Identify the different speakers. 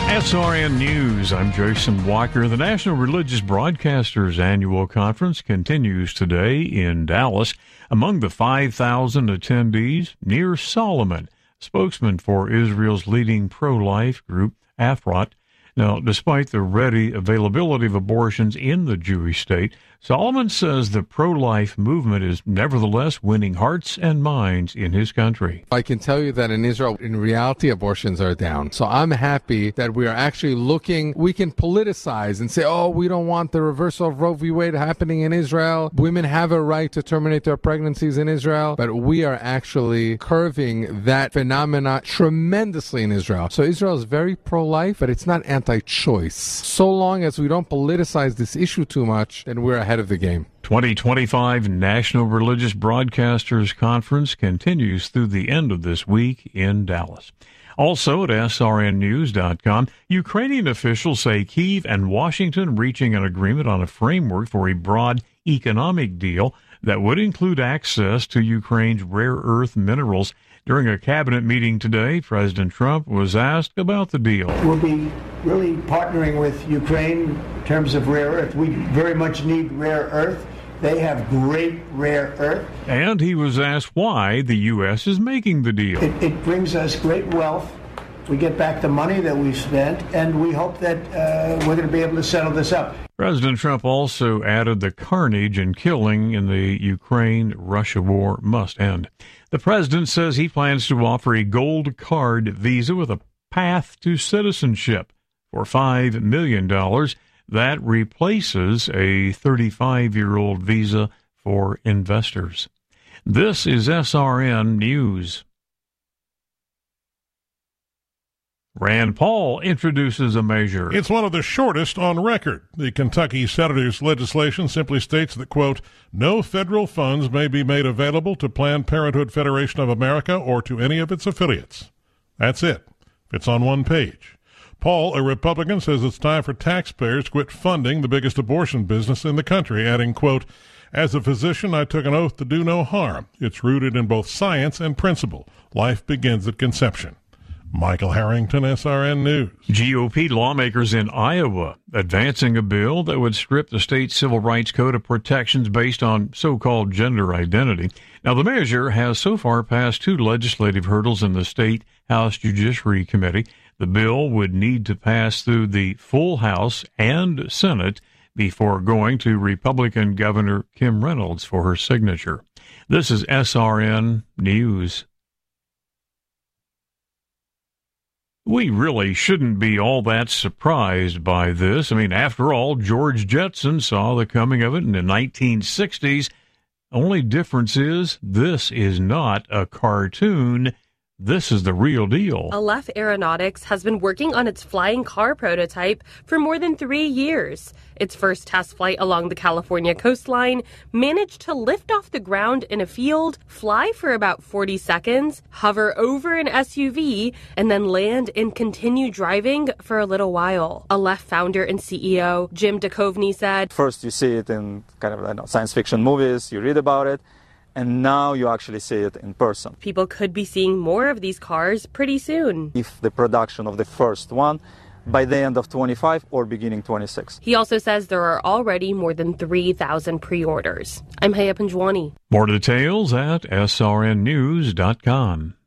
Speaker 1: SRN News, I'm Jason Walker. The National Religious Broadcasters Annual Conference continues today in Dallas. Among the 5,000 attendees, Nir Solomon, spokesman for Israel's leading pro-life group, Afrot. Now, despite the ready availability of abortions in the Jewish state, Solomon says the pro-life movement is nevertheless winning hearts and minds in his country.
Speaker 2: I can tell you that in Israel, in reality, abortions are down. So I'm happy that we are actually looking, we can politicize and say, oh, we don't want the reversal of Roe v. Wade happening in Israel. Women have a right to terminate their pregnancies in Israel. But we are actually curving that phenomena tremendously in Israel. So Israel is very pro-life, but it's not anti-choice. So long as we don't politicize this issue too much, then we're ahead of the game.
Speaker 1: 2025 National Religious Broadcasters Conference continues through the end of this week in Dallas. Also at srnnews.com, Ukrainian officials say Kyiv and Washington reaching an agreement on a framework for a broad economic deal that would include access to Ukraine's rare earth minerals. During a cabinet meeting today, President Trump was asked about the deal.
Speaker 3: We'll be really partnering with Ukraine in terms of rare earth. We very much need rare earth. They have great rare earth.
Speaker 1: And he was asked why the U.S. is making the deal.
Speaker 3: It brings us great wealth. We get back the money that we've spent, and we hope that we're going to be able to settle this up.
Speaker 1: President Trump also added the carnage and killing in the Ukraine-Russia war must end. The president says he plans to offer a gold card visa with a path to citizenship for $5 million. That replaces a 35-year-old visa for investors. This is SRN News. Rand Paul introduces a measure.
Speaker 4: It's one of the shortest on record. The Kentucky senator's legislation simply states that, quote, no federal funds may be made available to Planned Parenthood Federation of America or to any of its affiliates. That's it. It's on one page. Paul, a Republican, says it's time for taxpayers to quit funding the biggest abortion business in the country, adding, quote, as a physician, I took an oath to do no harm. It's rooted in both science and principle. Life begins at conception. Michael Harrington, SRN News.
Speaker 1: GOP lawmakers in Iowa advancing a bill that would strip the state civil rights code of protections based on so-called gender identity. Now, the measure has so far passed 2 legislative hurdles in the state House Judiciary Committee. The bill would need to pass through the full House and Senate before going to Republican Governor Kim Reynolds for her signature. This is SRN News. We really shouldn't be all that surprised by this. I mean, after all, George Jetson saw the coming of it in the 1960s. Only difference is this is not a cartoon. This is the real deal.
Speaker 5: Aleph Aeronautics has been working on its flying car prototype for more than 3 years. Its first test flight along the California coastline managed to lift off the ground in a field, fly for about 40 seconds, hover over an SUV, and then land and continue driving for a little while. Aleph founder and CEO Jim Duchovny said,
Speaker 6: first you see it in kind of science fiction movies, you read about it, and now you actually see it in person.
Speaker 5: People could be seeing more of these cars pretty soon.
Speaker 6: If the production of the first one by the end of 25 or beginning 26.
Speaker 5: He also says there are already more than 3,000 pre-orders. I'm Haya Panjwani.
Speaker 1: More details at srnnews.com.